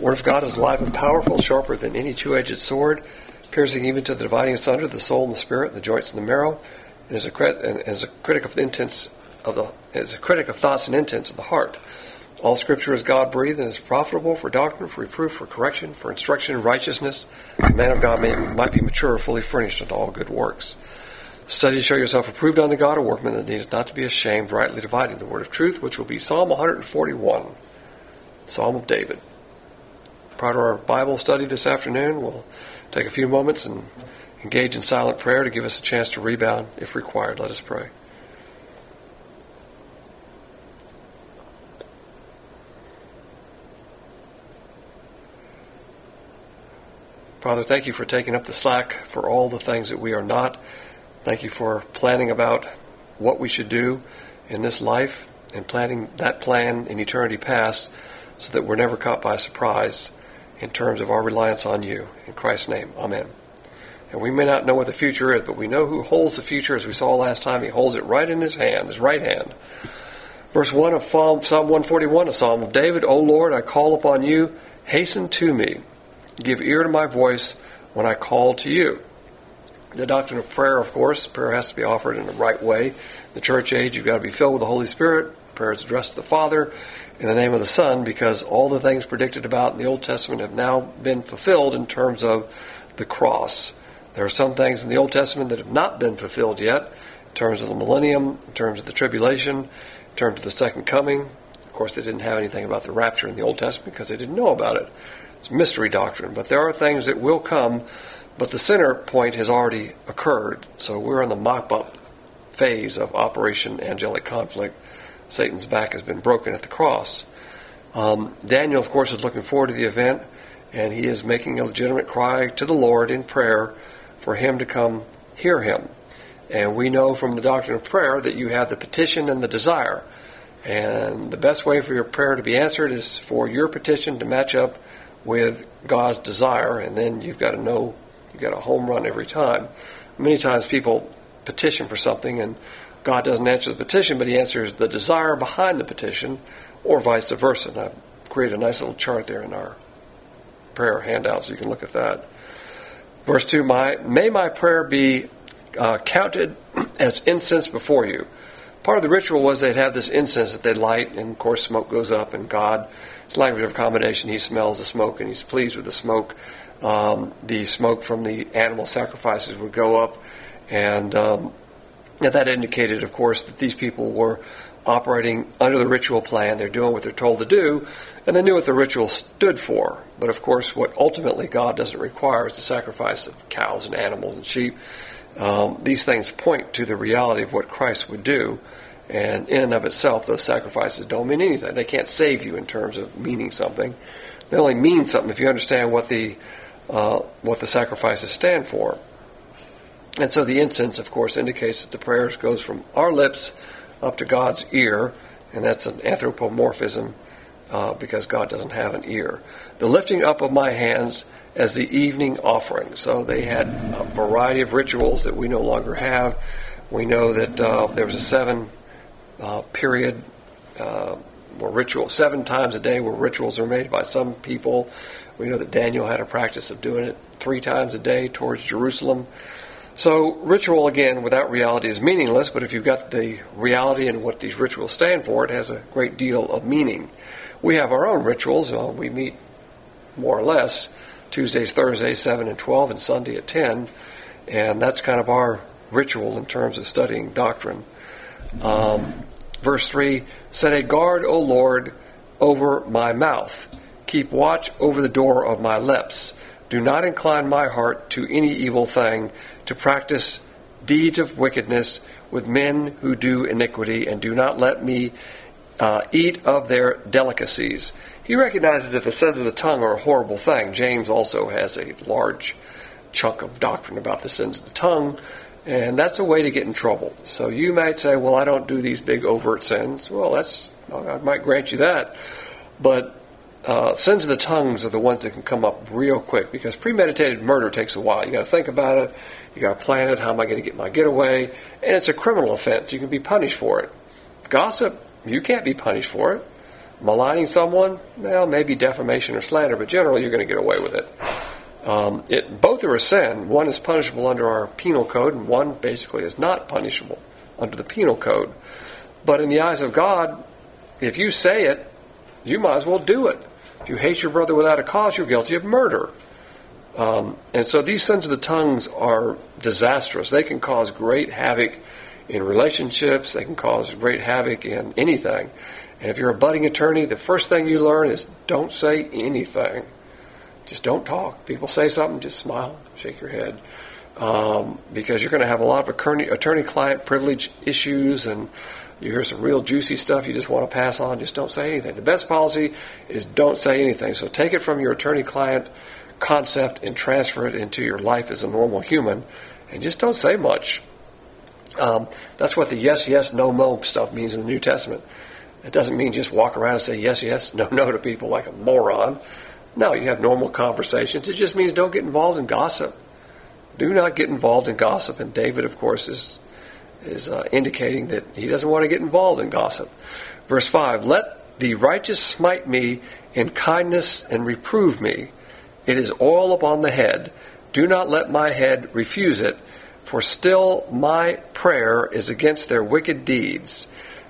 Word of God is alive and powerful, sharper than any two-edged sword, piercing even to the dividing asunder the soul and the spirit, the joints and the marrow, and is a critic of thoughts and intents of the heart. All Scripture is God-breathed and is profitable for doctrine, for reproof, for correction, for instruction in righteousness. The man of God might be mature, fully furnished unto all good works. Study to show yourself approved unto God, a workman that needeth not to be ashamed, rightly dividing the word of truth, which will be Psalm 141, Psalm of David. Prior to our Bible study this afternoon, we'll take a few moments and engage in silent prayer to give us a chance to rebound if required. Let us pray. Father, thank you for taking up the slack for all the things that we are not. Thank you for planning about what we should do in this life and planning that plan in eternity past so that we're never caught by surprise in terms of our reliance on you. In Christ's name, amen. And we may not know what the future is, but we know who holds the future. As we saw last time, he holds it right in his hand, his right hand. Verse 1 of Psalm 141, a Psalm of David. O Lord, I call upon you. Hasten to me. Give ear to my voice when I call to you. The doctrine of prayer, of course, prayer has to be offered in the right way. In the church age, you've got to be filled with the Holy Spirit. Prayer is addressed to the Father in the name of the Son, because all the things predicted about in the Old Testament have now been fulfilled in terms of the cross. There are some things in the Old Testament that have not been fulfilled yet, in terms of the millennium, in terms of the tribulation, in terms of the second coming. Of course, they didn't have anything about the rapture in the Old Testament because they didn't know about it. It's mystery doctrine. But there are things that will come, but the center point has already occurred. So we're in the mop-up phase of Operation Angelic Conflict. Satan's back has been broken at the cross. Daniel, of course, is looking forward to the event, and he is making a legitimate cry to the Lord in prayer for him to come hear him. And we know from the doctrine of prayer that you have the petition and the desire. And the best way for your prayer to be answered is for your petition to match up with God's desire, and then you've got to know you've got a home run every time. Many times people petition for something and God doesn't answer the petition, but he answers the desire behind the petition, or vice versa. And I've created a nice little chart there in our prayer handout, so you can look at that. Verse 2, may my prayer be counted as incense before you. Part of the ritual was they'd have this incense that they'd light, and of course smoke goes up, and God, his language of accommodation, he smells the smoke and he's pleased with the smoke. The smoke from the animal sacrifices would go up, and that indicated, of course, that these people were operating under the ritual plan. They're doing what they're told to do, and they knew what the ritual stood for. But of course, what ultimately God doesn't require is the sacrifice of cows and animals and sheep. These things point to the reality of what Christ would do, and in and of itself, those sacrifices don't mean anything. They can't save you in terms of meaning something. They only mean something if you understand what the sacrifices stand for. And so the incense, of course, indicates that the prayers goes from our lips up to God's ear, and that's an anthropomorphism because God doesn't have an ear. The lifting up of my hands as the evening offering. So they had a variety of rituals that we no longer have. We know that there was a 7 period where ritual 7 times a day where rituals are made by some people. We know that Daniel had a practice of doing it 3 times a day towards Jerusalem. So ritual, again, without reality is meaningless, but if you've got the reality and what these rituals stand for, it has a great deal of meaning. We have our own rituals. We meet more or less Tuesdays, Thursdays, 7 and 12, and Sunday at 10, and that's kind of our ritual in terms of studying doctrine. Verse 3, set a guard, O Lord, over my mouth. Keep watch over the door of my lips. Do not incline my heart to any evil thing, to practice deeds of wickedness with men who do iniquity, and do not let me eat of their delicacies. He recognizes that the sins of the tongue are a horrible thing. James also has a large chunk of doctrine about the sins of the tongue, and that's a way to get in trouble. So you might say, well, I don't do these big overt sins. Well, I might grant you that. But sins of the tongues are the ones that can come up real quick, because premeditated murder takes a while. You got to think about it. You got to plan it. How am I going to get my getaway? And it's a criminal offense. You can be punished for it. Gossip, you can't be punished for it. Maligning someone, well, maybe defamation or slander, but generally you're going to get away with it. Both are a sin. One is punishable under our penal code, and one basically is not punishable under the penal code. But in the eyes of God, if you say it, you might as well do it. If you hate your brother without a cause, you're guilty of murder. And so these sins of the tongues are disastrous. They can cause great havoc in relationships. They can cause great havoc in anything. And if you're a budding attorney, the first thing you learn is don't say anything. Just don't talk. People say something, just smile, shake your head. Because you're going to have a lot of attorney-client privilege issues, and you hear some real juicy stuff you just want to pass on. Just don't say anything. The best policy is don't say anything. So take it from your attorney-client concept and transfer it into your life as a normal human, and just don't say much. That's what the yes, yes, no, no stuff means in the New Testament. It doesn't mean just walk around and say yes, yes, no, no to people like a moron. No, you have normal conversations. It just means don't get involved in gossip. Do not get involved in gossip. And David, of course, is indicating that he doesn't want to get involved in gossip. Verse 5, let the righteous smite me in kindness and reprove me. It is oil upon the head. Do not let my head refuse it, for still my prayer is against their wicked deeds.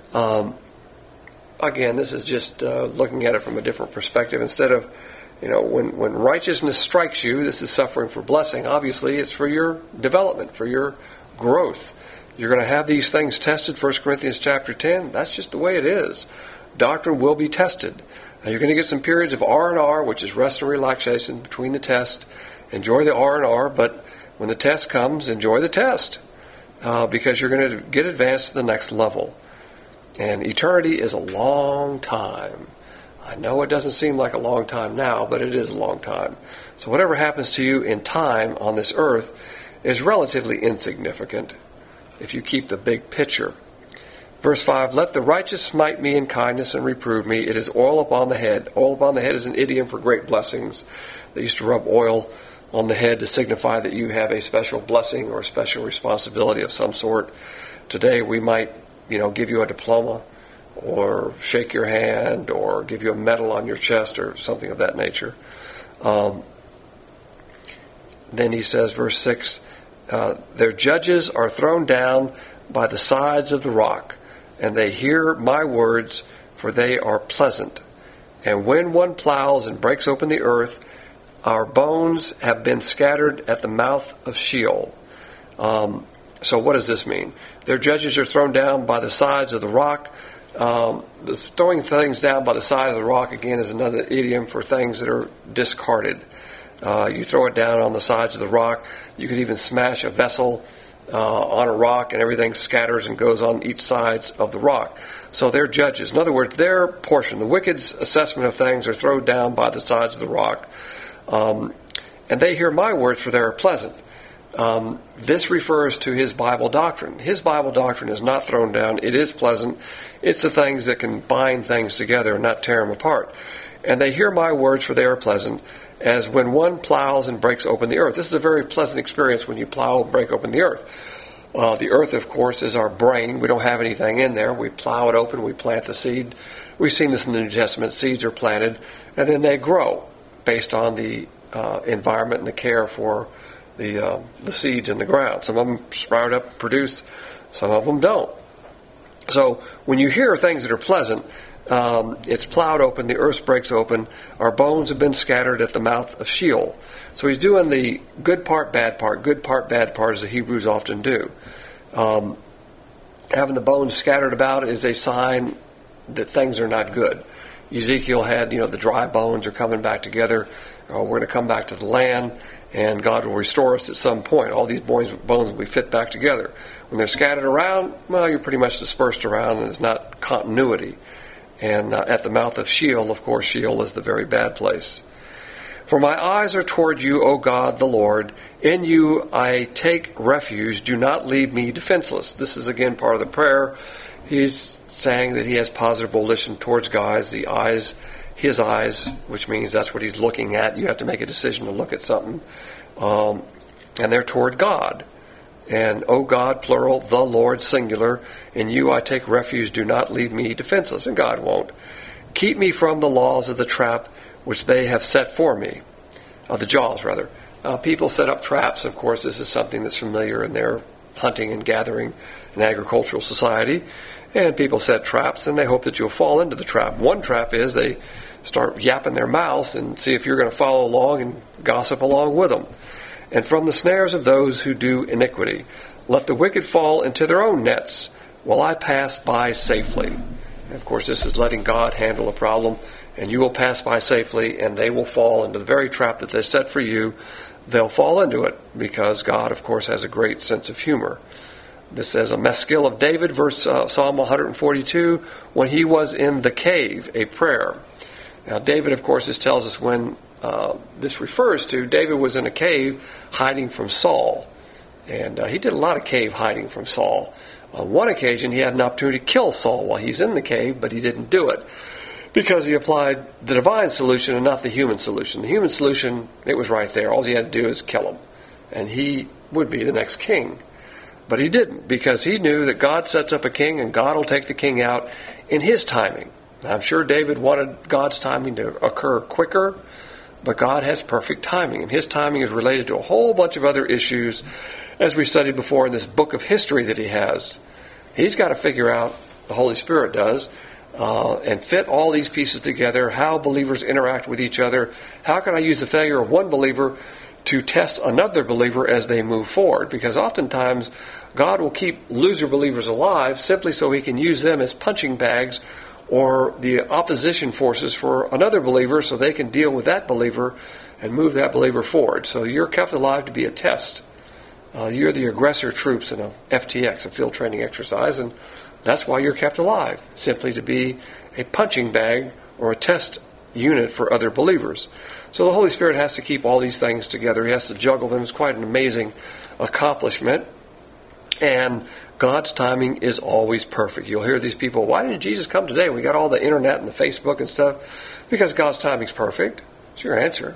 Again, this is just looking at it from a different perspective. Instead of, when righteousness strikes you, this is suffering for blessing. Obviously, it's for your development, for your growth. You're going to have these things tested. 1 Corinthians chapter 10, that's just the way it is. Doctrine will be tested. Now, you're going to get some periods of R&R, which is rest and relaxation between the test. Enjoy the R&R, but when the test comes, enjoy the test, because you're going to get advanced to the next level. And eternity is a long time. I know it doesn't seem like a long time now, but it is a long time. So whatever happens to you in time on this earth is relatively insignificant if you keep the big picture. Verse 5, let the righteous smite me in kindness and reprove me. It is oil upon the head. Oil upon the head is an idiom for great blessings. They used to rub oil on the head to signify that you have a special blessing or a special responsibility of some sort. Today we might, give you a diploma or shake your hand or give you a medal on your chest or something of that nature. Then he says, verse 6, their judges are thrown down by the sides of the rock, and they hear my words, for they are pleasant. And when one plows and breaks open the earth, our bones have been scattered at the mouth of Sheol. So what does this mean? Their judges are thrown down by the sides of the rock. This throwing things down by the side of the rock, again, is another idiom for things that are discarded. You throw it down on the sides of the rock. You could even smash a vessel on a rock, and everything scatters and goes on each side of the rock. So they're judges. In other words, their portion, the wicked's assessment of things, are thrown down by the sides of the rock. And they hear my words, for they are pleasant. This refers to his Bible doctrine. His Bible doctrine is not thrown down. It is pleasant. It's the things that can bind things together and not tear them apart. And they hear my words, for they are pleasant, as when one plows and breaks open the earth. This is a very pleasant experience when you plow and break open the earth. The earth, of course, is our brain. We don't have anything in there. We plow it open. We plant the seed. We've seen this in the New Testament. Seeds are planted, and then they grow based on the environment and the care for the seeds in the ground. Some of them sprout up and produce. Some of them don't. So when you hear things that are pleasant, it's plowed open, the earth breaks open, our bones have been scattered at the mouth of Sheol. So he's doing the good part, bad part, as the Hebrews often do. Having the bones scattered about is a sign that things are not good. Ezekiel had, the dry bones are coming back together. We're going to come back to the land, and God will restore us at some point. All these bones will be fit back together. When they're scattered around, well, you're pretty much dispersed around, and there's not continuity. And at the mouth of Sheol, of course, Sheol is the very bad place. For my eyes are toward you, O God, the Lord. In you I take refuge. Do not leave me defenseless. This is, again, part of the prayer. He's saying that he has positive volition towards God. The eyes, his eyes, which means that's what he's looking at. You have to make a decision to look at something. And they're toward God. And, O God, plural, the Lord, singular, in you I take refuge, do not leave me defenseless. And God won't. Keep me from the laws of the trap which they have set for me. The jaws, rather. People set up traps. Of course, this is something that's familiar in their hunting and gathering and agricultural society. And people set traps, and they hope that you'll fall into the trap. One trap is they start yapping their mouths and see if you're going to follow along and gossip along with them. And from the snares of those who do iniquity, let the wicked fall into their own nets, while I pass by safely. And of course, this is letting God handle a problem, and you will pass by safely, and they will fall into the very trap that they set for you. They'll fall into it, because God, of course, has a great sense of humor. This says, a maskil of David, Psalm 142, when he was in the cave, a prayer. Now, David, of course, this tells us when this refers to, David was in a cave hiding from Saul. And he did a lot of cave hiding from Saul. On one occasion, he had an opportunity to kill Saul while he's in the cave, but he didn't do it because he applied the divine solution and not the human solution. The human solution, it was right there. All he had to do is kill him, and he would be the next king. But he didn't, because he knew that God sets up a king, and God will take the king out in his timing. I'm sure David wanted God's timing to occur quicker, but God has perfect timing, and his timing is related to a whole bunch of other issues, as we studied before in this book of history that he has. He's got to figure out, the Holy Spirit does, and fit all these pieces together, how believers interact with each other. How can I use the failure of one believer to test another believer as they move forward? Because oftentimes God will keep loser believers alive simply so he can use them as punching bags or the opposition forces for another believer so they can deal with that believer and move that believer forward. So you're kept alive to be a test. You're the aggressor troops in a FTX, a field training exercise, and that's why you're kept alive, simply to be a punching bag or a test unit for other believers. So the Holy Spirit has to keep all these things together. He has to juggle them. It's quite an amazing accomplishment. And God's timing is always perfect. You'll hear these people, why didn't Jesus come today? We got all the internet and the Facebook and stuff. Because God's timing's perfect. It's your answer.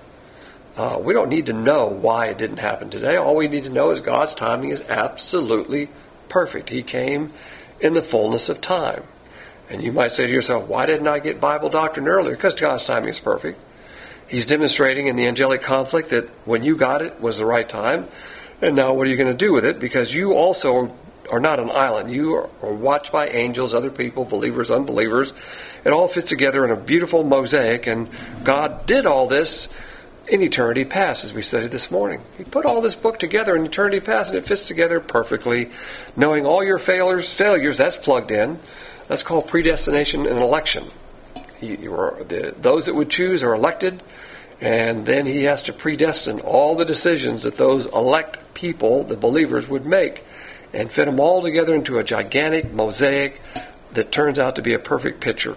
We don't need to know why it didn't happen today. All we need to know is God's timing is absolutely perfect. He came in the fullness of time. And you might say to yourself, why didn't I get Bible doctrine earlier? Because God's timing is perfect. He's demonstrating in the angelic conflict that when you got it was the right time. And now what are you going to do with it? Because you also are not an island. You are watched by angels, other people, believers, unbelievers. It all fits together in a beautiful mosaic. And God did all this in eternity past, as we studied this morning. He put all this book together in eternity past, and it fits together perfectly. Knowing all your failures, that's plugged in. That's called predestination and election. Those that would choose are elected, and then he has to predestine all the decisions that those elect people, the believers, would make, and fit them all together into a gigantic mosaic that turns out to be a perfect picture.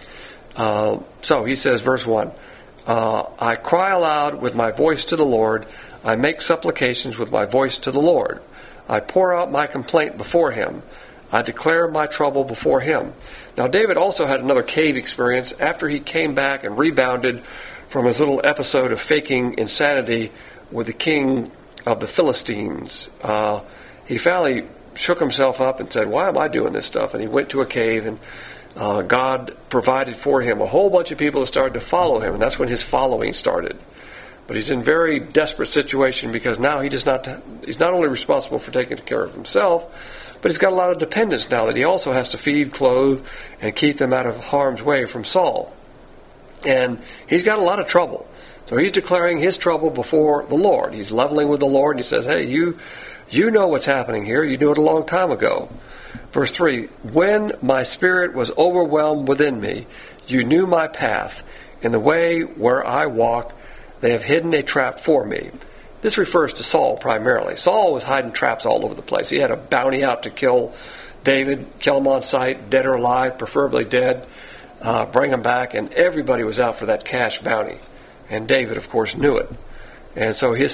So he says, verse 1, I cry aloud with my voice to the Lord. I make supplications with my voice to the Lord. I pour out my complaint before him. I declare my trouble before him. Now, David also had another cave experience after he came back and rebounded from his little episode of faking insanity with the king of the Philistines. He finally shook himself up and said, why am I doing this stuff? And he went to a cave, and God provided for him a whole bunch of people that started to follow him, and that's when his following started. But he's in a very desperate situation because now he's not only responsible for taking care of himself, but he's got a lot of dependents now that he also has to feed, clothe, and keep them out of harm's way from Saul. And he's got a lot of trouble. So he's declaring his trouble before the Lord. He's leveling with the Lord, and he says, hey, you know what's happening here. You knew it a long time ago. Verse 3, when my spirit was overwhelmed within me, you knew my path. In the way where I walk, they have hidden a trap for me. This refers to Saul primarily. Saul was hiding traps all over the place. He had a bounty out to kill David, kill him on sight, dead or alive, preferably dead, bring him back, and everybody was out for that cash bounty. And David, of course, knew it. And so his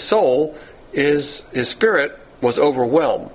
spirit was overwhelmed.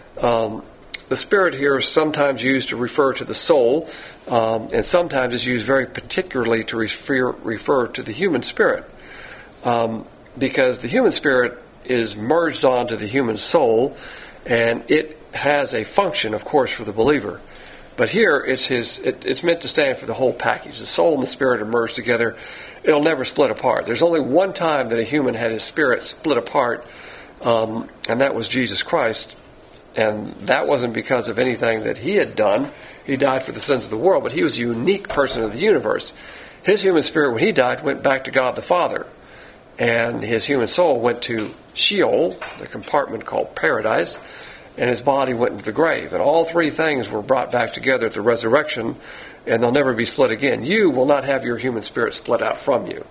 The spirit here is sometimes used to refer to the soul, and sometimes is used very particularly to refer to the human spirit. Because the human spirit is merged onto the human soul, and it has a function, of course, for the believer. But here, it's meant to stand for the whole package. The soul and the spirit are merged together. It'll never split apart. There's only one time that a human had his spirit split apart, and that was Jesus Christ. And that wasn't because of anything that he had done. He died for the sins of the world, but he was a unique person of the universe. His human spirit, when he died, went back to God the Father. And his human soul went to Sheol, the compartment called paradise, and his body went into the grave. And all three things were brought back together at the resurrection, and they'll never be split again. You will not have your human spirit split out from you.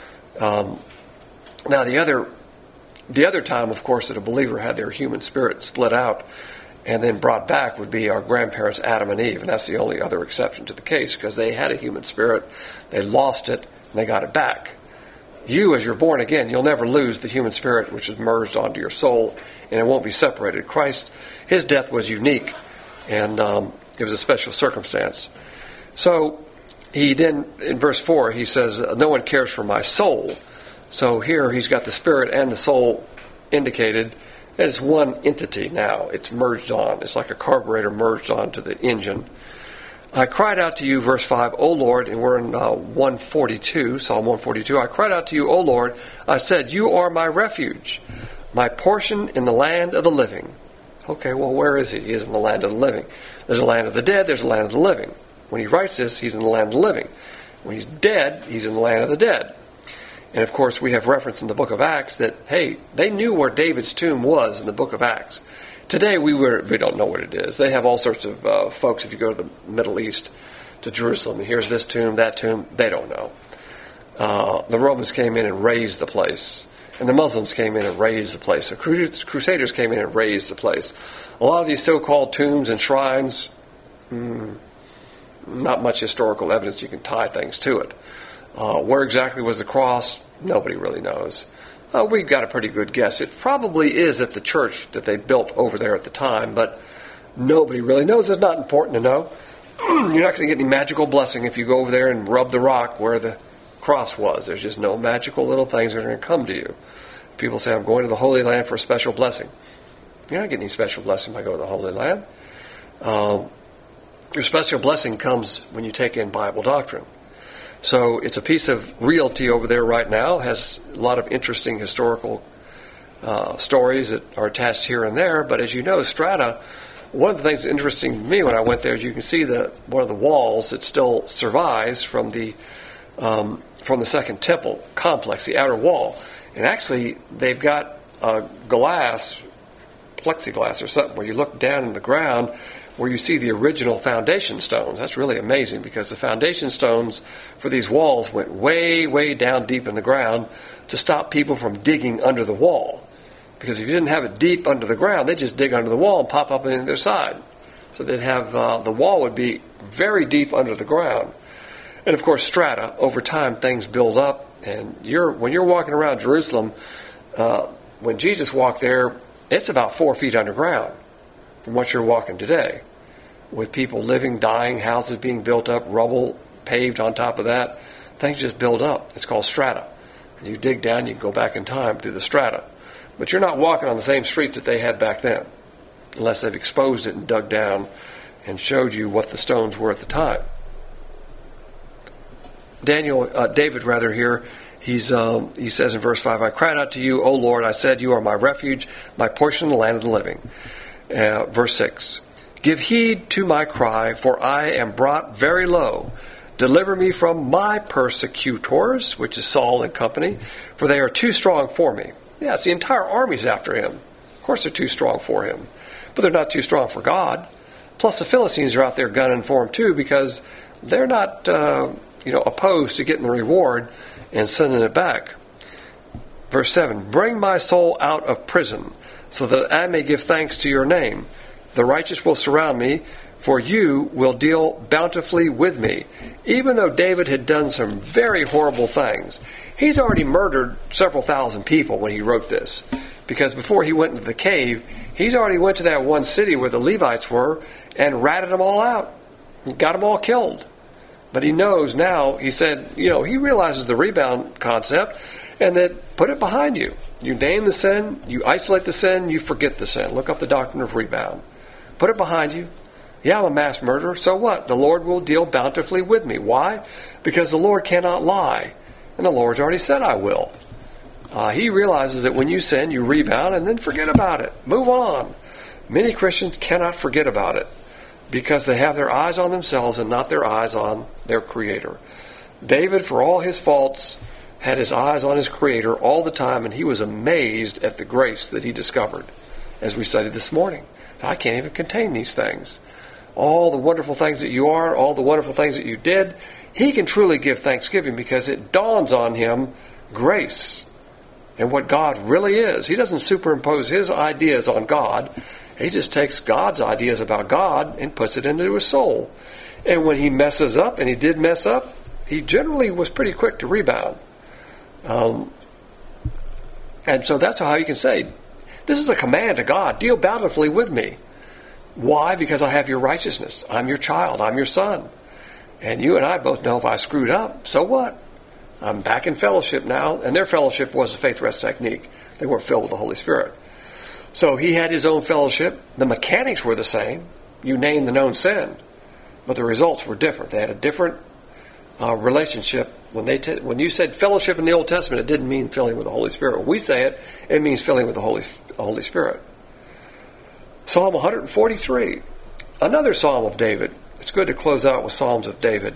Now, the other time, of course, that a believer had their human spirit split out and then brought back would be our grandparents Adam and Eve, and that's the only other exception to the case, because they had a human spirit, they lost it, and they got it back. You, as you're born again, you'll never lose the human spirit which is merged onto your soul, and it won't be separated. Christ, his death was unique, and it was a special circumstance. So he then, in verse 4, he says, no one cares for my soul. So here he's got the spirit and the soul indicated, and it's one entity now. It's merged on. It's like a carburetor merged onto the engine. I cried out to you, verse 5, O Lord, and we're in 142, Psalm 142. I cried out to you, O Lord. I said, you are my refuge, my portion in the land of the living. Okay, well, where is he? He is in the land of the living. There's a land of the dead, there's a land of the living. When he writes this, he's in the land of the living. When he's dead, he's in the land of the dead. And of course, we have reference in the book of Acts that, hey, they knew where David's tomb was in the book of Acts. Today, we don't know what it is. They have all sorts of folks, if you go to the Middle East, to Jerusalem, and here's this tomb, that tomb, they don't know. The Romans came in and razed the place. And the Muslims came in and razed the place. The Crusaders came in and razed the place. A lot of these so-called tombs and shrines, not much historical evidence you can tie things to it. Where exactly was the cross? Nobody really knows. We've got a pretty good guess. It probably is at the church that they built over there at the time, but nobody really knows. It's not important to know. You're not going to get any magical blessing if you go over there and rub the rock where the cross was. There's just no magical little things that are going to come to you. People say, I'm going to the Holy Land for a special blessing. You're not getting any special blessing by going to the Holy Land. Your special blessing comes when you take in Bible doctrine. So it's a piece of realty over there right now. It has a lot of interesting historical stories that are attached here and there. But as you know, Strata, one of the things that's interesting to me when I went there is you can see one of the walls that still survives from the Second Temple complex, the outer wall. And actually, they've got glass, plexiglass or something, where you look down in the ground where you see the original foundation stones. That's really amazing, because the foundation stones for these walls went way, way down deep in the ground to stop people from digging under the wall. Because if you didn't have it deep under the ground, they'd just dig under the wall and pop up on their side. So they'd have, the wall would be very deep under the ground. And of course, strata, over time things build up, and when you're walking around Jerusalem, when Jesus walked there, it's about 4 feet underground from what you're walking today, with people living, dying, houses being built up, rubble paved on top of that. Things just build up. It's called strata. You dig down, you can go back in time through the strata. But you're not walking on the same streets that they had back then, unless they've exposed it and dug down and showed you what the stones were at the time. David here, he says in verse 5, I cried out to you, O Lord, I said, you are my refuge, my portion in the land of the living. Verse 6, give heed to my cry, for I am brought very low. Deliver me from my persecutors, which is Saul and company, for they are too strong for me. Yes, the entire army's after him. Of course they're too strong for him, but they're not too strong for God. Plus the Philistines are out there gunning for him too, because they're not opposed to getting the reward and sending it back. Verse 7, bring my soul out of prison, so that I may give thanks to your name. The righteous will surround me, for you will deal bountifully with me. Even though David had done some very horrible things, he's already murdered several thousand people when he wrote this. Because before he went into the cave, he's already went to that one city where the Levites were and ratted them all out. Got them all killed. But he knows now, he said, he realizes the rebound concept, and that put it behind you. You name the sin, you isolate the sin, you forget the sin. Look up the doctrine of rebound. Put it behind you. Yeah, I'm a mass murderer. So what? The Lord will deal bountifully with me. Why? Because the Lord cannot lie. And the Lord's already said I will. He realizes that when you sin, you rebound and then forget about it. Move on. Many Christians cannot forget about it because they have their eyes on themselves and not their eyes on their Creator. David, for all his faults, had his eyes on his Creator all the time, and he was amazed at the grace that he discovered, as we studied this morning. I can't even contain these things. All the wonderful things that you are, all the wonderful things that you did, he can truly give thanksgiving because it dawns on him grace and what God really is. He doesn't superimpose his ideas on God. He just takes God's ideas about God and puts it into his soul. And when he messes up, and he did mess up, he generally was pretty quick to rebound. And so that's how you can say, this is a command to God. Deal bountifully with me. Why? Because I have your righteousness. I'm your child. I'm your son. And you and I both know if I screwed up, so what? I'm back in fellowship now. And their fellowship was the faith rest technique. They weren't filled with the Holy Spirit. So he had his own fellowship. The mechanics were the same. You named the known sin. But the results were different. They had a different relationship. When you said fellowship in the Old Testament, it didn't mean filling with the Holy Spirit. When we say it, it means filling with the Holy Spirit. Psalm 143, another Psalm of David. It's good to close out with Psalms of David.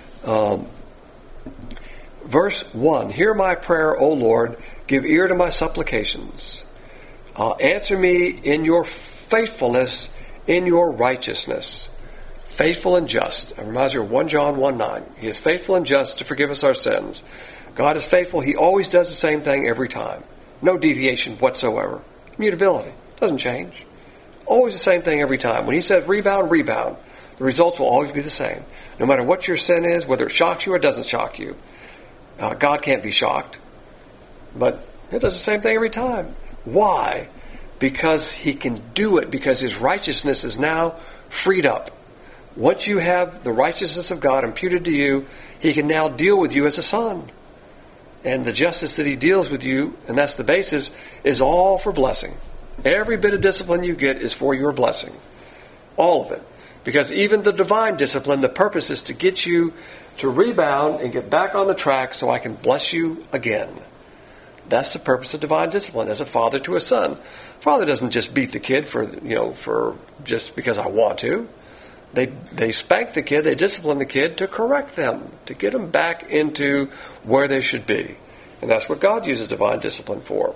Verse 1, hear my prayer, O Lord, give ear to my supplications. Answer me in your faithfulness, in your righteousness. Faithful and just. It reminds you of 1 John 1:9. He is faithful and just to forgive us our sins. God is faithful. He always does the same thing every time. No deviation whatsoever. Immutability. Doesn't change. Always the same thing every time. When he says rebound, rebound. The results will always be the same. No matter what your sin is, whether it shocks you or doesn't shock you. God can't be shocked. But it does the same thing every time. Why? Because he can do it. Because his righteousness is now freed up. Once you have the righteousness of God imputed to you, he can now deal with you as a son. And the justice that he deals with you, and that's the basis, is all for blessing. Every bit of discipline you get is for your blessing. All of it. Because even the divine discipline, the purpose is to get you to rebound and get back on the track so I can bless you again. That's the purpose of divine discipline, as a father to a son. Father doesn't just beat the kid for just because I want to. They spank the kid, they discipline the kid to correct them, to get them back into where they should be. And that's what God uses divine discipline for.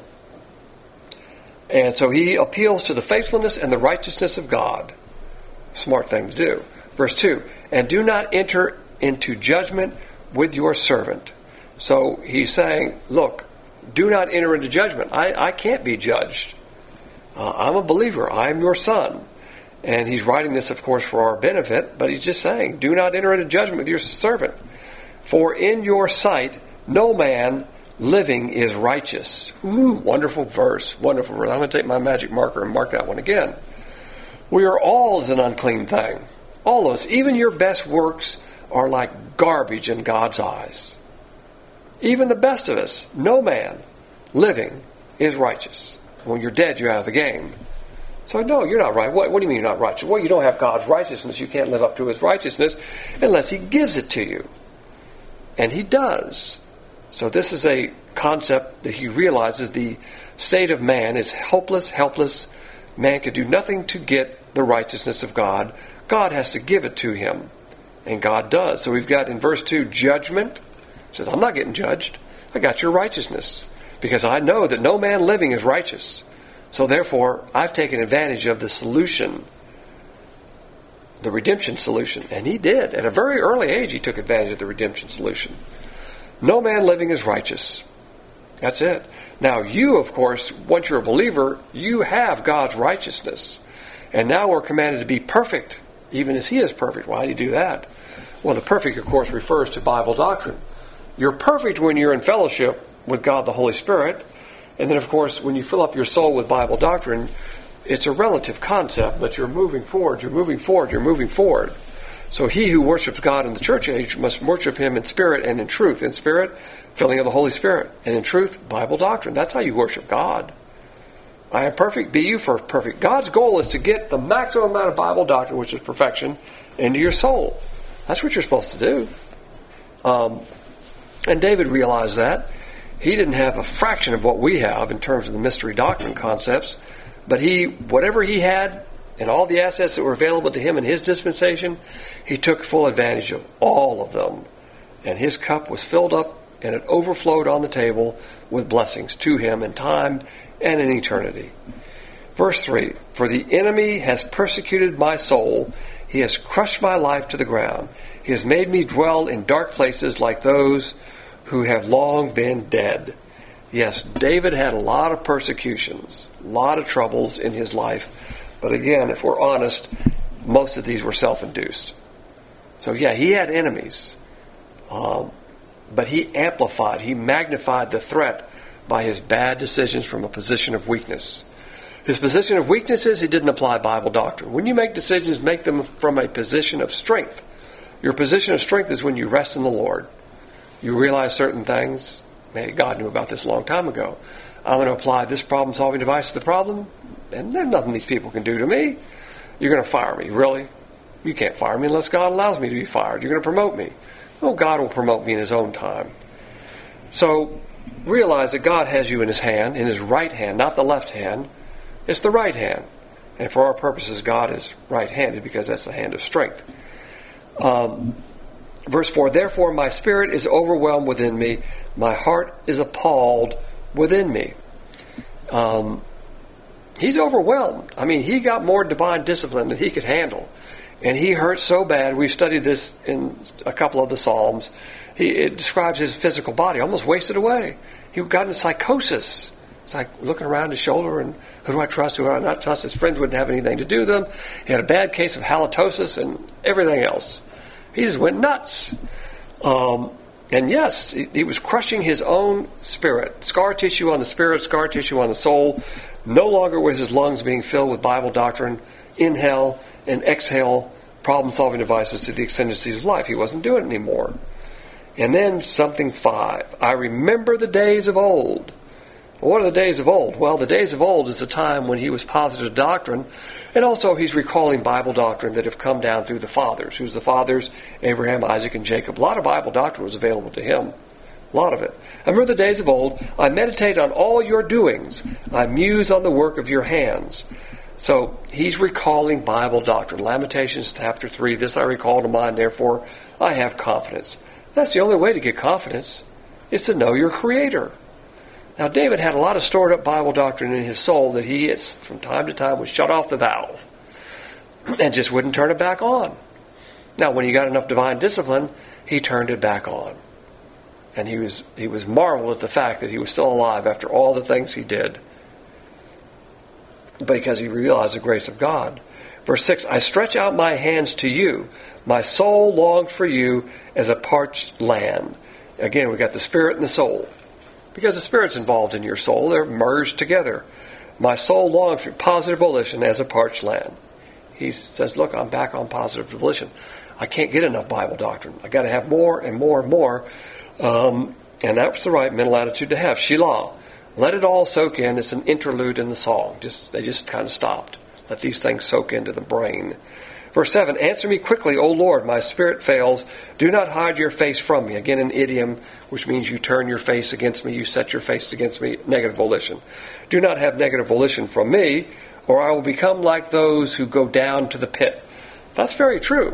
And so he appeals to the faithfulness and the righteousness of God. Smart thing to do. Verse 2, and do not enter into judgment with your servant. So he's saying, look, do not enter into judgment. I can't be judged. I'm a believer. I am your son. And he's writing this, of course, for our benefit, but he's just saying, do not enter into judgment with your servant. For in your sight, no man living is righteous. Ooh, wonderful verse. Wonderful verse. I'm going to take my magic marker and mark that one again. We are all as an unclean thing. All of us. Even your best works are like garbage in God's eyes. Even the best of us, no man living is righteous. When you're dead, you're out of the game. So no, you're not right. What do you mean you're not righteous? Well, you don't have God's righteousness. You can't live up to his righteousness unless he gives it to you. And he does. So this is a concept that he realizes the state of man is hopeless, helpless. Man could do nothing to get the righteousness of God. God has to give it to him. And God does. So we've got in verse 2, judgment. He says, I'm not getting judged. I got your righteousness. Because I know that no man living is righteous. So therefore, I've taken advantage of the solution, the redemption solution. And he did. At a very early age, he took advantage of the redemption solution. No man living is righteous. That's it. Now you, of course, once you're a believer, you have God's righteousness. And now we're commanded to be perfect, even as he is perfect. Why do you do that? Well, the perfect, of course, refers to Bible doctrine. You're perfect when you're in fellowship with God the Holy Spirit. And then, of course, when you fill up your soul with Bible doctrine, it's a relative concept, but you're moving forward, you're moving forward, you're moving forward. So he who worships God in the church age must worship him in spirit and in truth. In spirit, filling of the Holy Spirit. And in truth, Bible doctrine. That's how you worship God. I am perfect, be you perfect. God's goal is to get the maximum amount of Bible doctrine, which is perfection, into your soul. That's what you're supposed to do. And David realized that. He didn't have a fraction of what we have in terms of the mystery doctrine concepts, but whatever he had and all the assets that were available to him in his dispensation, he took full advantage of all of them. And his cup was filled up and it overflowed on the table with blessings to him in time and in eternity. Verse 3, for the enemy has persecuted my soul. He has crushed my life to the ground. He has made me dwell in dark places like those who have long been dead. Yes, David had a lot of persecutions, a lot of troubles in his life. But again, if we're honest, most of these were self-induced. So yeah, he had enemies. But he amplified, he magnified the threat by his bad decisions from a position of weakness. His position of weakness is he didn't apply Bible doctrine. When you make decisions, make them from a position of strength. Your position of strength is when you rest in the Lord. You realize certain things. Maybe God knew about this a long time ago. I'm going to apply this problem-solving device to the problem, and there's nothing these people can do to me. You're going to fire me. Really? You can't fire me unless God allows me to be fired. You're going to promote me. Oh, God will promote me in His own time. So realize that God has you in His hand, in His right hand, not the left hand. It's the right hand. And for our purposes, God is right-handed because that's the hand of strength. Verse 4, therefore my spirit is overwhelmed within me. My heart is appalled within me. He's overwhelmed. I mean, he got more divine discipline than he could handle. And he hurt so bad. We've studied this in a couple of the Psalms. It describes his physical body, almost wasted away. He got into psychosis. It's like looking around his shoulder and who do I trust, who do I not trust? His friends wouldn't have anything to do with him. He had a bad case of halitosis and everything else. He just went nuts. And yes, he was crushing his own spirit. Scar tissue on the spirit, scar tissue on the soul. No longer were his lungs being filled with Bible doctrine, inhale and exhale problem-solving devices to the exigencies of life. He wasn't doing it anymore. And then something 5. I remember the days of old. What are the days of old? Well, the days of old is the time when he was positive doctrine, and also he's recalling Bible doctrine that have come down through the fathers. Who's the fathers? Abraham, Isaac, and Jacob. A lot of Bible doctrine was available to him. A lot of it. I remember the days of old. I meditate on all your doings. I muse on the work of your hands. So he's recalling Bible doctrine. Lamentations chapter 3, this I recall to mind, therefore I have confidence. That's the only way to get confidence, is to know your Creator. Now David had a lot of stored up Bible doctrine in his soul that he, from time to time, would shut off the valve and just wouldn't turn it back on. Now when he got enough divine discipline, he turned it back on. And he was marveled at the fact that he was still alive after all the things he did, because he realized the grace of God. Verse 6, I stretch out my hands to you. My soul longs for you as a parched land. Again, we got the spirit and the soul. Because the spirit's involved in your soul. They're merged together. My soul longs for positive volition as a parched land. He says, look, I'm back on positive volition. I can't get enough Bible doctrine. I got to have more and more and more. And that was the right mental attitude to have. Shelah. Let it all soak in. It's an interlude in the song. They just kind of stopped. Let these things soak into the brain. Verse 7, answer me quickly, O Lord, my spirit fails. Do not hide your face from me. Again, an idiom, which means you turn your face against me, you set your face against me, negative volition. Do not have negative volition from me, or I will become like those who go down to the pit. That's very true.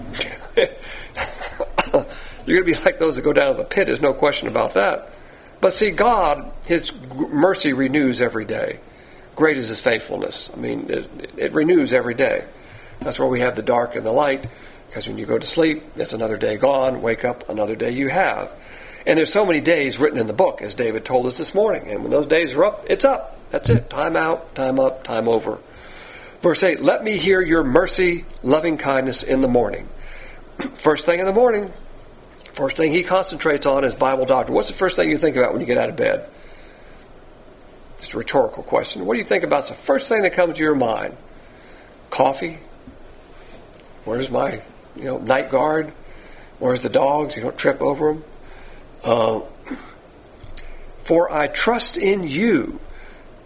You're going to be like those that go down to the pit, there's no question about that. But see, God, His mercy renews every day. Great is His faithfulness. I mean, it renews every day. That's where we have the dark and the light, because when you go to sleep, it's another day gone. Wake up, another day you have. And there's so many days written in the book, as David told us this morning. And when those days are up, it's up. That's it. Time out, time up, time over. Verse 8, let me hear your mercy, loving kindness in the morning. First thing in the morning, first thing he concentrates on is Bible doctrine. What's the first thing you think about when you get out of bed? Just a rhetorical question. What do you think about? It's the first thing that comes to your mind. Coffee? Where's my, night guard? Where's the dogs? You don't trip over them. For I trust in you.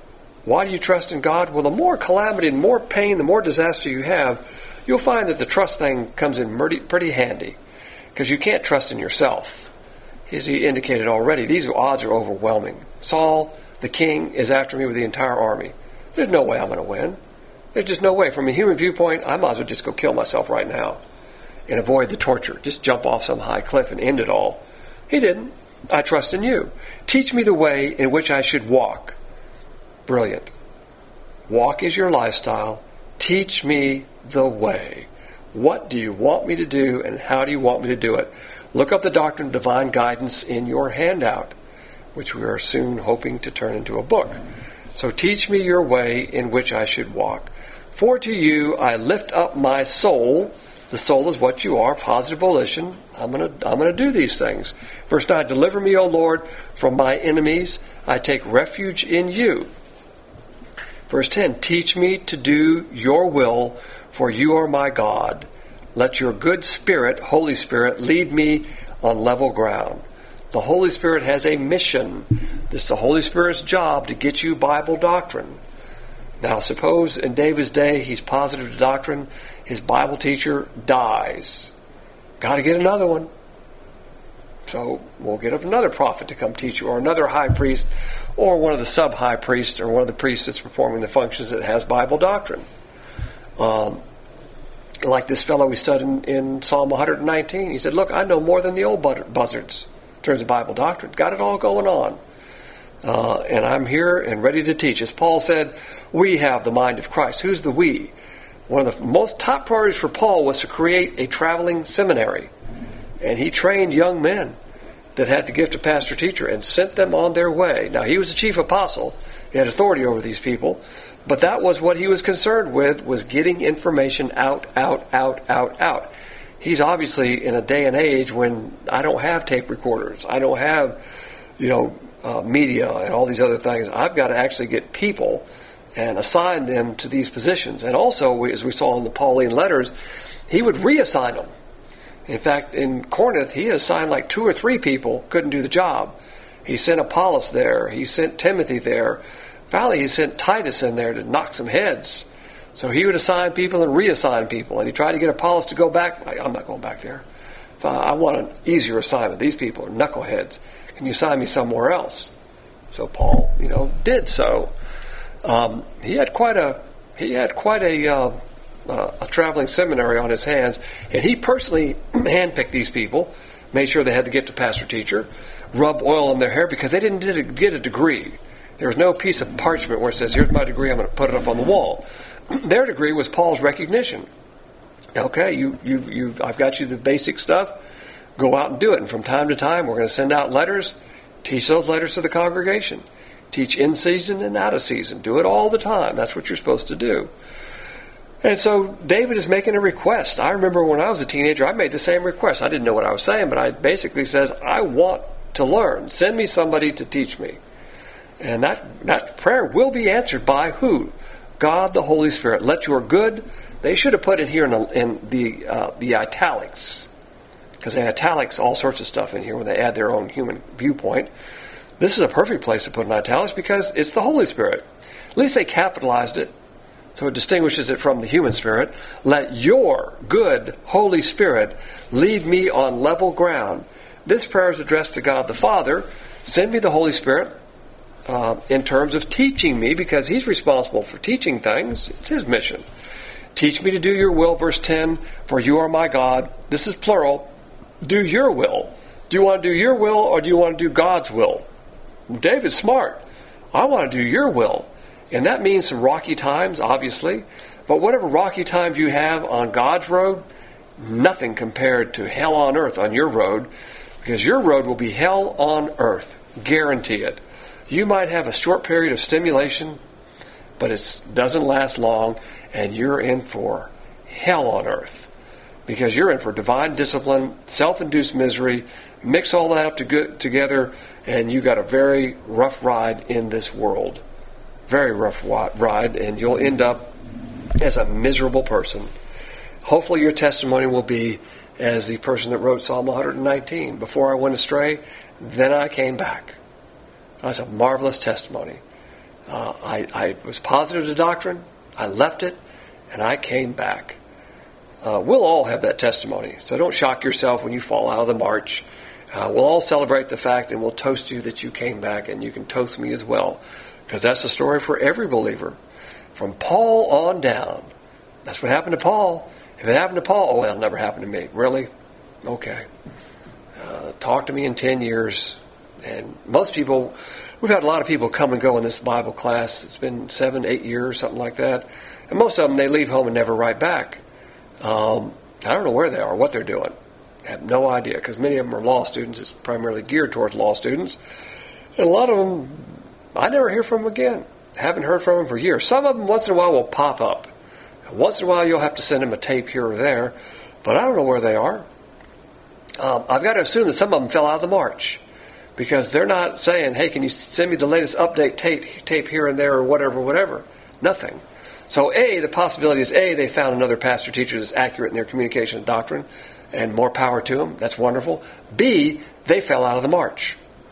Why do you trust in God? Well, the more calamity and more pain, the more disaster you have, you'll find that the trust thing comes in pretty handy, because you can't trust in yourself. As he indicated already, these odds are overwhelming. Saul, the king, is after me with the entire army. There's no way I'm going to win. There's just no way. From a human viewpoint, I might as well just go kill myself right now and avoid the torture. Just jump off some high cliff and end it all. He didn't. I trust in you. Teach me the way in which I should walk. Brilliant. Walk is your lifestyle. Teach me the way. What do you want me to do, and how do you want me to do it? Look up the Doctrine of Divine Guidance in your handout, which we are soon hoping to turn into a book. So teach me your way in which I should walk. For to you I lift up my soul. The soul is what you are, positive volition. I'm gonna do these things. Verse 9, deliver me, O Lord, from my enemies. I take refuge in you. Verse 10, teach me to do your will, for you are my God. Let your good Spirit, Holy Spirit, lead me on level ground. The Holy Spirit has a mission. This is the Holy Spirit's job to get you Bible doctrine. Now, suppose in David's day he's positive to doctrine, his Bible teacher dies. Got to get another one. So we'll get up another prophet to come teach you, or another high priest, or one of the sub-high priests, or one of the priests that's performing the functions that has Bible doctrine. Like this fellow we studied in Psalm 119. He said, look, I know more than the old buzzards in terms of Bible doctrine. Got it all going on. And I'm here and ready to teach. As Paul said, we have the mind of Christ. Who's the we? One of the most top priorities for Paul was to create a traveling seminary. And he trained young men that had the gift of pastor-teacher and sent them on their way. Now, he was the chief apostle. He had authority over these people. But that was what he was concerned with, was getting information out. He's obviously in a day and age when I don't have tape recorders. I don't have, media and all these other things. I've got to actually get people and assign them to these positions. And also, as we saw in the Pauline letters, he would reassign them. In fact, in Corinth, he had assigned like 2 or 3 people, couldn't do the job. He sent Apollos there. He sent Timothy there. Finally, he sent Titus in there to knock some heads. So he would assign people and reassign people. And he tried to get Apollos to go back. I'm not going back there. I want an easier assignment. These people are knuckleheads. Can you assign me somewhere else? So Paul, did so. He had quite a traveling seminary on his hands, and he personally handpicked these people, made sure they had the gift of pastor-teacher, rubbed oil on their hair because they didn't get a degree. There was no piece of parchment where it says, here's my degree, I'm going to put it up on the wall. Their degree was Paul's recognition. Okay, I've got you the basic stuff. Go out and do it. And from time to time, we're going to send out letters. Teach those letters to the congregation. Teach in season and out of season. Do it all the time. That's what you're supposed to do. And so David is making a request. I remember when I was a teenager, I made the same request. I didn't know what I was saying, but I basically says, I want to learn. Send me somebody to teach me. And that prayer will be answered by who? God the Holy Spirit. Let your good. They should have put it here in the italics, because they italics all sorts of stuff in here when they add their own human viewpoint. This is a perfect place to put in italics because it's the Holy Spirit. At least they capitalized it, so it distinguishes it from the human spirit. Let your good Holy Spirit lead me on level ground. This prayer is addressed to God the Father. Send me the Holy Spirit. In terms of teaching me, because he's responsible for teaching things. It's his mission. Teach me to do your will, verse 10, for you are my God. This is plural. Do your will. Do you want to do your will, or do you want to do God's will? David's smart. I want to do your will. And that means some rocky times, obviously. But whatever rocky times you have on God's road, nothing compared to hell on earth on your road, because your road will be hell on earth. Guarantee it. You might have a short period of stimulation, but it doesn't last long, and you're in for hell on earth. Because you're in for divine discipline, self-induced misery, mix all that up together, and you got a very rough ride in this world. Very rough ride, and you'll end up as a miserable person. Hopefully your testimony will be as the person that wrote Psalm 119. Before I went astray, then I came back. That's a marvelous testimony. I was positive to doctrine. I left it, and I came back. We'll all have that testimony, so don't shock yourself when you fall out of the march. We'll all celebrate the fact, and we'll toast you that you came back, and you can toast me as well, because that's the story for every believer. From Paul on down. That's what happened to Paul. If it happened to Paul, oh, it'll never happen to me. Really? Okay. Talk to me in 10 years. And most people, we've had a lot of people come and go in this Bible class. It's been 7, 8 years, something like that. And most of them, they leave home and never write back. I don't know where they are, what they're doing. I have no idea, because many of them are law students. It's primarily geared towards law students. And a lot of them, I never hear from them again. Haven't heard from them for years. Some of them, once in a while, will pop up. Once in a while, you'll have to send them a tape here or there, but I don't know where they are. I've got to assume that some of them fell out of the march, because they're not saying, hey, can you send me the latest update tape here and there or whatever. Nothing. So the possibility is they found another pastor teacher that's accurate in their communication of doctrine, and more power to them. That's wonderful. B, they fell out of the march.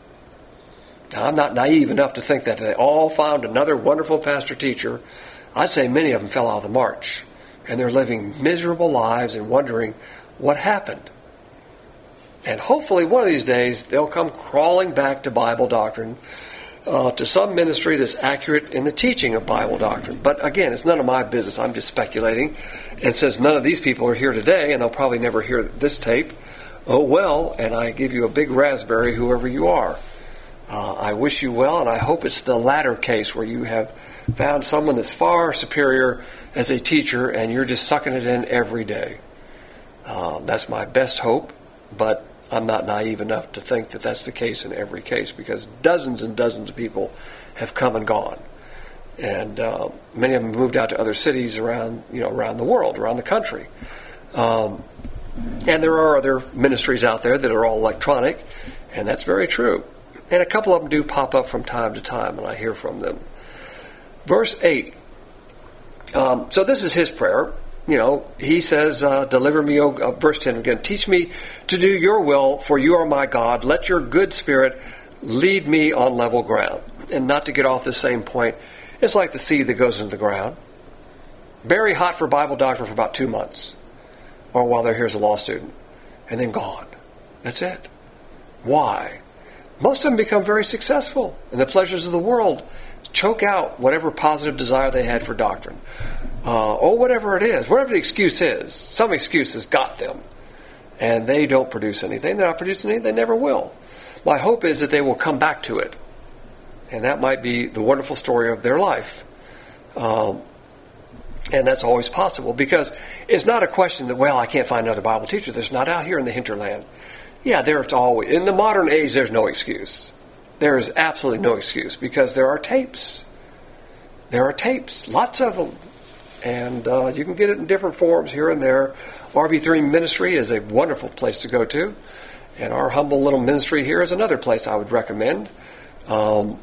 Now, I'm not naive enough to think that they all found another wonderful pastor teacher. I'd say many of them fell out of the march, and they're living miserable lives and wondering what happened. And hopefully one of these days they'll come crawling back to Bible doctrine, to some ministry that's accurate in the teaching of Bible doctrine. But again, it's none of my business. I'm just speculating. And since none of these people are here today, and they'll probably never hear this tape, oh well, and I give you a big raspberry, whoever you are. I wish you well, and I hope it's the latter case where you have found someone that's far superior as a teacher, and you're just sucking it in every day. That's my best hope, but I'm not naive enough to think that that's the case in every case, because dozens and dozens of people have come and gone, and many of them moved out to other cities around the world, around the country. And there are other ministries out there that are all electronic, and that's very true. And a couple of them do pop up from time to time, and I hear from them. Verse 8. So this is his prayer. He says, deliver me, verse 10 again, teach me to do your will, for you are my God. Let your good spirit lead me on level ground. And not to get off the same point, it's like the seed that goes into the ground. Very hot for Bible doctrine for about 2 months, or while they're here as a law student, and then gone. That's it. Why? Most of them become very successful, and the pleasures of the world choke out whatever positive desire they had for doctrine. Or whatever it is, whatever the excuse is. Some excuse has got them, and they don't produce anything. They're not producing anything. They never will. My hope is that they will come back to it, and that might be the wonderful story of their life. And that's always possible, because it's not a question that, I can't find another Bible teacher that's not out here in the hinterland. Yeah, there's always, in the modern age, there's no excuse. There is absolutely no excuse, because there are tapes. There are tapes, lots of them. And you can get it in different forms here and there. RB3 Ministry is a wonderful place to go to. And our humble little ministry here is another place I would recommend. So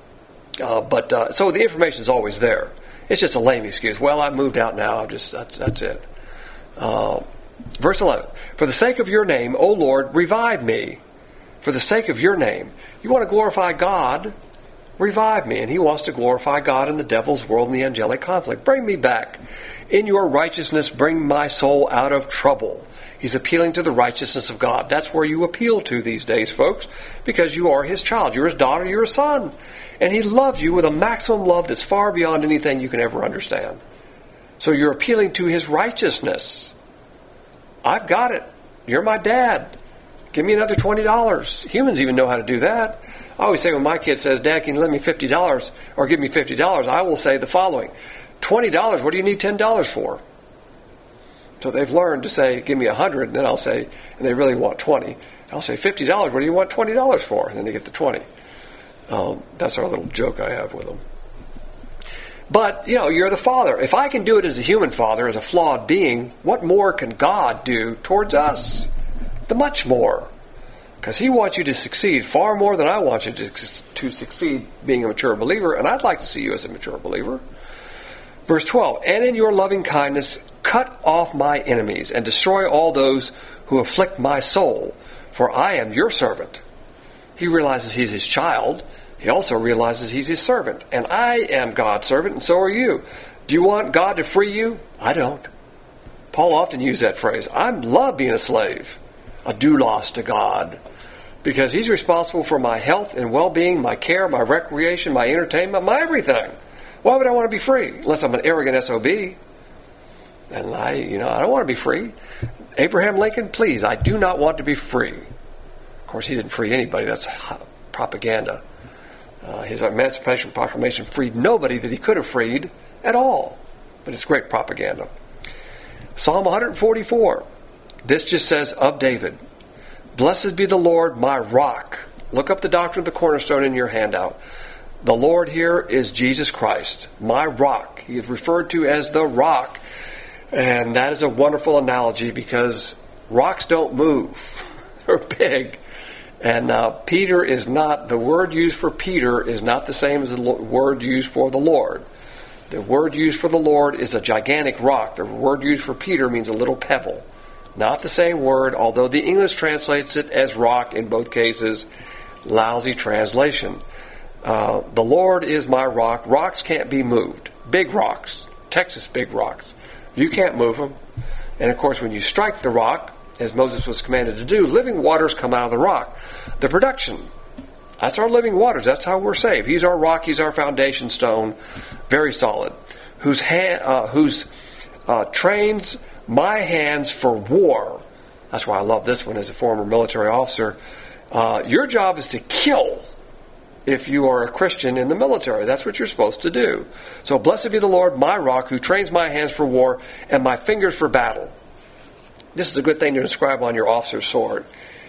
the information is always there. It's just a lame excuse. I moved out now. That's it. Verse 11. For the sake of your name, O Lord, revive me. For the sake of your name. You want to glorify God? Revive me. And he wants to glorify God in the devil's world and the angelic conflict. Bring me back. In your righteousness, bring my soul out of trouble. He's appealing to the righteousness of God. That's where you appeal to these days, folks, because you are his child. You're his daughter. You're his son. And he loves you with a maximum love that's far beyond anything you can ever understand. So you're appealing to his righteousness. I've got it. You're my dad. Give me another $20. Humans even know how to do that. I always say when my kid says, Dad, can you lend me $50 or give me $50, I will say the following. $20, what do you need $10 for? So they've learned to say, give me $100, and then I'll say, and they really want $20. I'll say, $50, what do you want $20 for? And then they get the $20. That's our little joke I have with them. But, you're the father. If I can do it as a human father, as a flawed being, what more can God do towards us? The much more. Because he wants you to succeed far more than I want you to succeed being a mature believer, and I'd like to see you as a mature believer. Verse 12, and in your loving kindness, cut off my enemies and destroy all those who afflict my soul, for I am your servant. He realizes he's his child, he also realizes he's his servant. And I am God's servant, and so are you. Do you want God to free you? I don't. Paul often used that phrase. I love being a slave, a doulos to God, because he's responsible for my health and well-being, my care, my recreation, my entertainment, my everything. Why would I want to be free? Unless I'm an arrogant SOB. And I don't want to be free. Abraham Lincoln, please, I do not want to be free. Of course, he didn't free anybody. That's propaganda. His Emancipation Proclamation freed nobody that he could have freed at all. But it's great propaganda. Psalm 144. This just says of David, "Blessed be the Lord, my rock." Look up the doctrine of the cornerstone in your handout. The Lord here is Jesus Christ, my rock. He is referred to as the rock. And that is a wonderful analogy because rocks don't move. They're big. And Peter is not, the word used for Peter is not the same as the word used for the Lord. The word used for the Lord is a gigantic rock. The word used for Peter means a little pebble. Not the same word, although the English translates it as rock in both cases. Lousy translation. The Lord is my rock. Rocks can't be moved. Big rocks. Texas big rocks. You can't move them. And of course, when you strike the rock, as Moses was commanded to do, living waters come out of the rock. The production, that's our living waters. That's how we're saved. He's our rock. He's our foundation stone. Very solid. Whose trains my hands for war. That's why I love this one as a former military officer. Your job is to kill if you are a Christian in the military. That's what you're supposed to do. So blessed be the Lord, my rock, who trains my hands for war and my fingers for battle. This is a good thing to inscribe on your officer's sword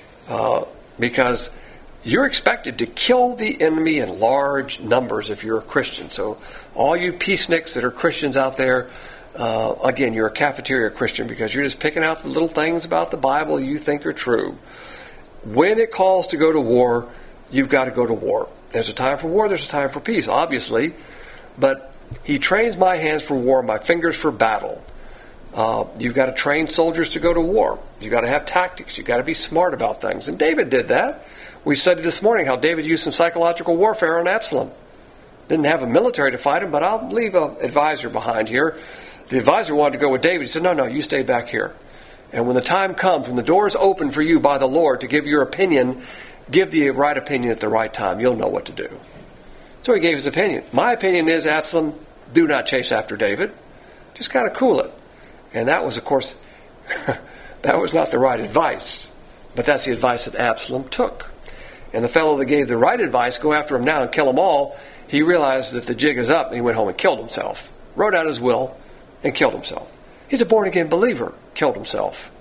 because you're expected to kill the enemy in large numbers if you're a Christian. So all you peaceniks that are Christians out there, again, you're a cafeteria Christian because you're just picking out the little things about the Bible you think are true. When it calls to go to war, you've got to go to war. There's a time for war, there's a time for peace, obviously. But he trains my hands for war, my fingers for battle. You've got to train soldiers to go to war. You've got to have tactics. You've got to be smart about things. And David did that. We studied this morning how David used some psychological warfare on Absalom. Didn't have a military to fight him, but I'll leave an advisor behind here. The advisor wanted to go with David. He said, no, you stay back here. And when the time comes, when the door is open for you by the Lord to give your opinion, give the right opinion at the right time. You'll know what to do. So he gave his opinion. My opinion is, Absalom, do not chase after David. Just kind of cool it. And that was, of course, that was not the right advice. But that's the advice that Absalom took. And the fellow that gave the right advice, go after him now and kill them all, he realized that the jig is up and he went home and killed himself. Wrote out his will and killed himself. He's a born-again believer. Killed himself.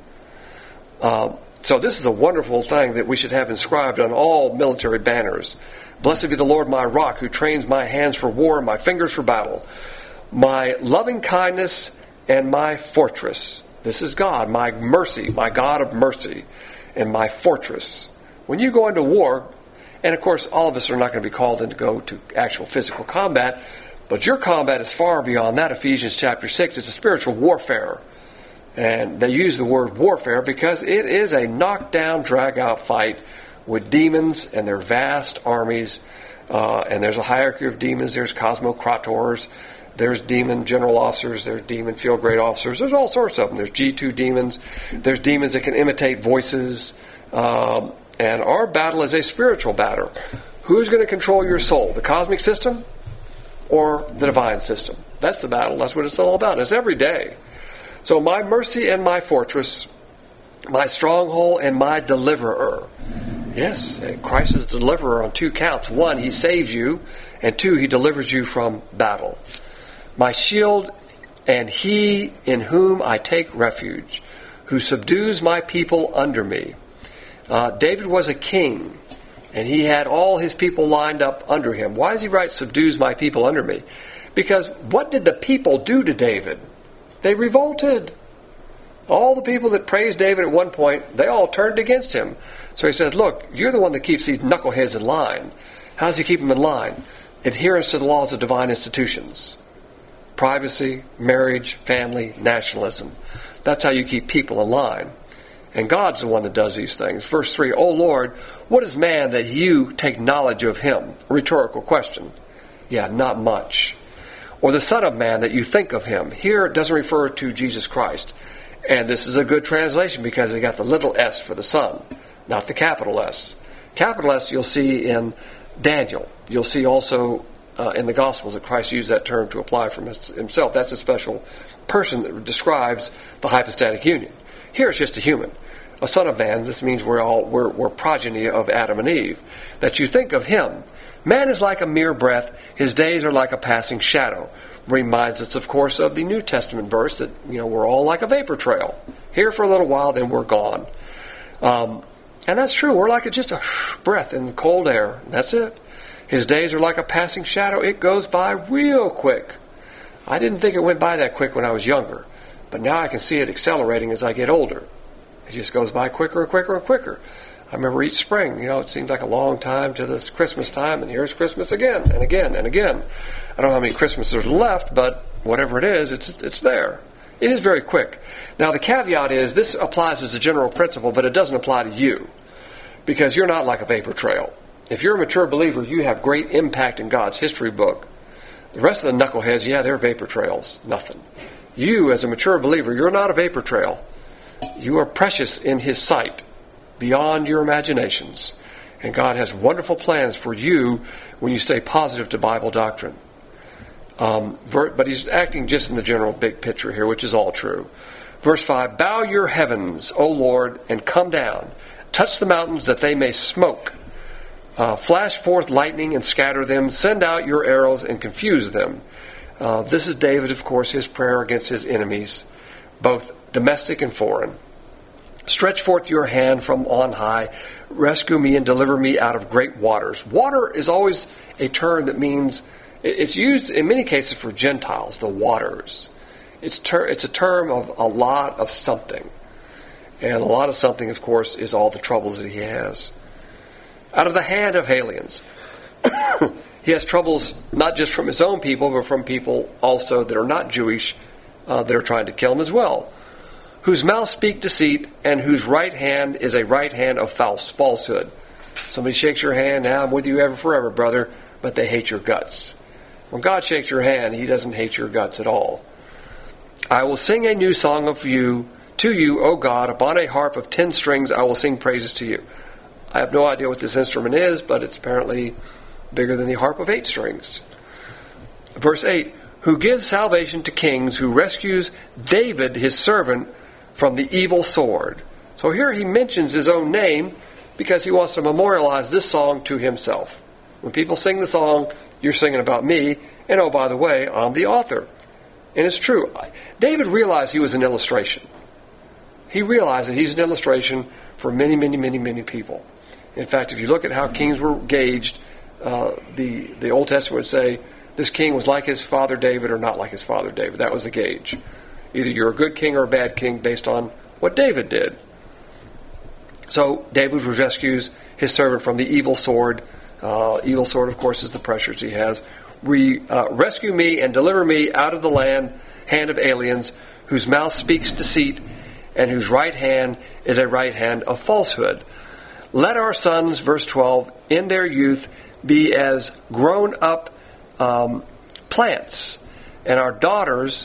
So this is a wonderful thing that we should have inscribed on all military banners. Blessed be the Lord my rock, who trains my hands for war and my fingers for battle. My loving kindness and my fortress. This is God, my mercy, my God of mercy, and my fortress. When you go into war, and of course all of us are not going to be called in to go to actual physical combat, but your combat is far beyond that. Ephesians chapter 6, it's a spiritual warfare. And they use the word warfare because it is a knockdown, drag-out fight with demons and their vast armies. And there's a hierarchy of demons. There's cosmocrators. There's demon general officers. There's demon field grade officers. There's all sorts of them. There's G2 demons. There's demons that can imitate voices. And our battle is a spiritual battle. Who's going to control your soul? The cosmic system or the divine system? That's the battle. That's what it's all about. It's every day. So my mercy and my fortress, my stronghold and my deliverer. Yes, Christ is deliverer on two counts. One, he saves you, and two, he delivers you from battle. My shield and he in whom I take refuge, who subdues my people under me. David was a king, and he had all his people lined up under him. Why does he write, subdues my people under me? Because what did the people do to David? They revolted. All the people that praised David at one point, they all turned against him. So he says, look, you're the one that keeps these knuckleheads in line. How does he keep them in line? Adherence to the laws of divine institutions. Privacy, marriage, family, nationalism. That's how you keep people in line. And God's the one that does these things. Verse 3, O Lord, what is man that you take knowledge of him? A rhetorical question. Yeah, not much. Or the Son of Man that you think of him. Here it doesn't refer to Jesus Christ. And this is a good translation because they got the little s for the Son, not the capital S. Capital S you'll see in Daniel. You'll see also in the Gospels that Christ used that term to apply from himself. That's a special person that describes the hypostatic union. Here it's just a human. A son of man, this means we're progeny of Adam and Eve. That you think of him. Man is like a mere breath. His days are like a passing shadow. Reminds us, of course, of the New Testament verse that, we're all like a vapor trail. Here for a little while, then we're gone. And that's true. We're like just a breath in the cold air. That's it. His days are like a passing shadow. It goes by real quick. I didn't think it went by that quick when I was younger. But now I can see it accelerating as I get older. It just goes by quicker and quicker and quicker. I remember each spring, it seems like a long time to this Christmas time, and here's Christmas again and again and again. I don't know how many Christmases there's left, but whatever it is, it's there. It is very quick. Now the caveat is, this applies as a general principle, but it doesn't apply to you, because you're not like a vapor trail. If you're a mature believer, you have great impact in God's history book. The rest of the knuckleheads, they're vapor trails. Nothing. You, as a mature believer, you're not a vapor trail. You are precious in His sight, beyond your imaginations. And God has wonderful plans for you when you stay positive to Bible doctrine. But He's acting just in the general big picture here, which is all true. Verse 5, Bow your heavens, O Lord, and come down. Touch the mountains that they may smoke. Flash forth lightning and scatter them. Send out your arrows and confuse them. This is David, of course, his prayer against his enemies, both domestic and foreign. Stretch forth your hand from on high. Rescue me and deliver me out of great waters. Water is always a term that means, it's used in many cases for Gentiles, the waters. It's a term of a lot of something. And a lot of something, of course, is all the troubles that he has. Out of the hand of aliens. He has troubles not just from his own people, but from people also that are not Jewish, that are trying to kill him as well. Whose mouth speak deceit, and whose right hand is a right hand of falsehood. Somebody shakes your hand, now I'm with you ever forever, brother, but they hate your guts. When God shakes your hand, He doesn't hate your guts at all. I will sing a new song of you, to you, O God, upon a harp of 10 strings I will sing praises to you. I have no idea what this instrument is, but it's apparently bigger than the harp of 8 strings. Verse 8, who gives salvation to kings, who rescues David, his servant, from the evil sword. So here he mentions his own name because he wants to memorialize this song to himself. When people sing the song, you're singing about me, and oh, by the way, I'm the author. And it's true. David realized he was an illustration. He realized that he's an illustration for many, many, many, many people. In fact, if you look at how kings were gauged, the Old Testament would say this king was like his father David or not like his father David. That was the gauge. Either you're a good king or a bad king based on what David did. So David rescues his servant from the evil sword. Evil sword, of course, is the pressures he has. Rescue me and deliver me out of the hand of aliens, whose mouth speaks deceit, and whose right hand is a right hand of falsehood. Let our sons, verse 12, in their youth be as grown up plants, and our daughters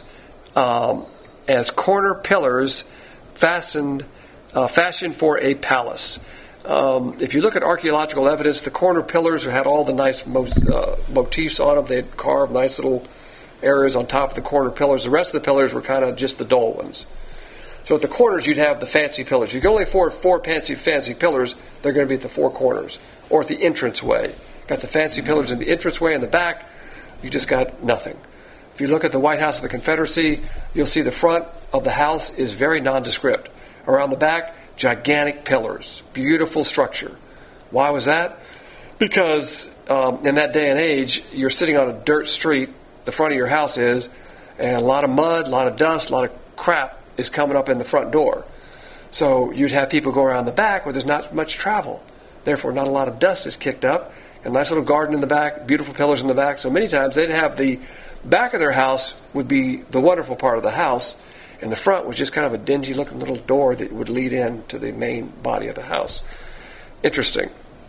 as corner pillars fashioned for a palace. If you look at archaeological evidence, the corner pillars had all the nice motifs on them. They had carved nice little areas on top of the corner pillars. The rest of the pillars were kind of just the dull ones. So at the corners, you'd have the fancy pillars. You can only afford 4 fancy pillars. They're going to be at the 4 corners. Or at the entranceway. Got the fancy pillars in the entranceway in the back. You just got nothing. If you look at the White House of the Confederacy, you'll see the front of the house is very nondescript. Around the back, gigantic pillars. Beautiful structure. Why was that? Because in that day and age, you're sitting on a dirt street, the front of your house is, and a lot of mud, a lot of dust, a lot of crap is coming up in the front door. So you'd have people go around the back where there's not much travel. Therefore, not a lot of dust is kicked up. A nice little garden in the back, beautiful pillars in the back. So many times they'd have the back of their house would be the wonderful part of the house, And the front was just kind of a dingy-looking little door that would lead in to the main body of the house. Interesting.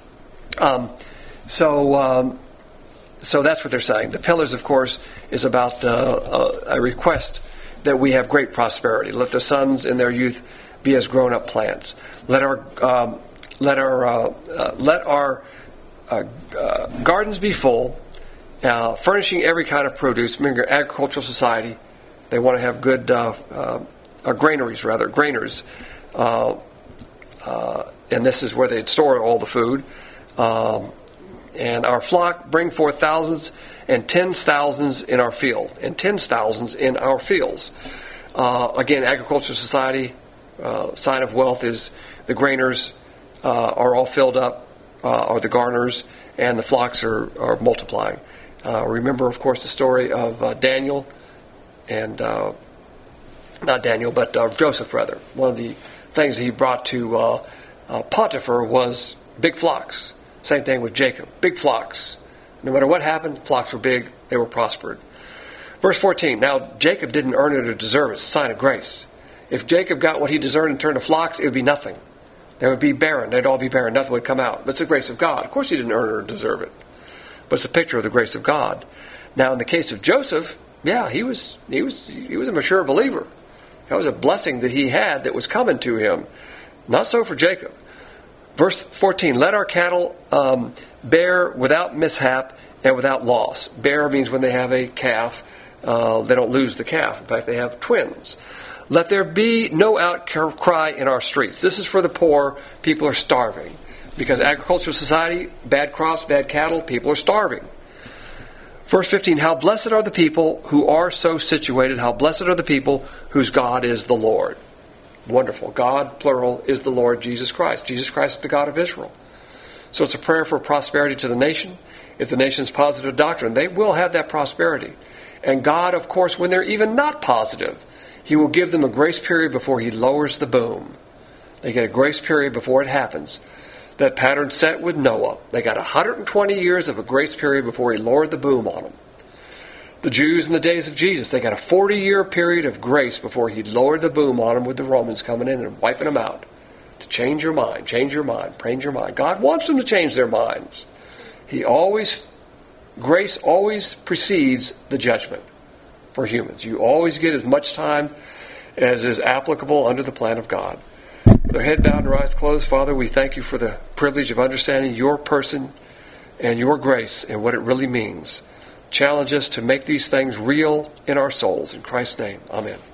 So that's what they're saying. The pillars, of course, is about a request that we have great prosperity. Let the sons in their youth be as grown-up plants. Let our gardens be full, furnishing every kind of produce. Remember, agricultural society, they want to have good granaries, and this is where they'd store all the food. And our flock bring forth thousands and tens thousands in our field, and tens thousands in our fields. Again, agricultural society, sign of wealth is the graners are all filled up, or the garners, and the flocks are multiplying. Remember, of course, the story of Daniel and not Daniel, but Joseph, rather. One of the things he brought to Potiphar was big flocks. Same thing with Jacob. Big flocks. No matter what happened, flocks were big. They were prospered. Verse 14. Now, Jacob didn't earn it or deserve it. It's a sign of grace. If Jacob got what he deserved in turn to flocks, it would be nothing. They would be barren. They'd all be barren. Nothing would come out. But it's the grace of God. Of course he didn't earn it or deserve it. But it's a picture of the grace of God. Now, in the case of Joseph, yeah, he was a mature believer. That was a blessing that he had that was coming to him. Not so for Jacob. Verse 14, let our cattle bear without mishap and without loss. Bear means when they have a calf, they don't lose the calf. In fact, they have twins. Let there be no outcry in our streets. This is for the poor. People are starving. Because agricultural society, bad crops, bad cattle, people are starving. Verse 15, how blessed are the people who are so situated. How blessed are the people whose God is the Lord. Wonderful. God, plural, is the Lord Jesus Christ. Jesus Christ is the God of Israel. So it's a prayer for prosperity to the nation. If the nation's positive doctrine, they will have that prosperity. And God, of course, when they're even not positive, He will give them a grace period before He lowers the boom. They get a grace period before it happens. That pattern set with Noah. They got 120 years of a grace period before He lowered the boom on them. The Jews in the days of Jesus, they got a 40-year period of grace before He lowered the boom on them with the Romans coming in and wiping them out. To change your mind, change your mind. God wants them to change their minds. Grace always precedes the judgment for humans. You always get as much time as is applicable under the plan of God. Their head bowed and eyes closed. Father, we thank You for the privilege of understanding Your person and Your grace and what it really means. Challenge us to make these things real in our souls. In Christ's name, amen.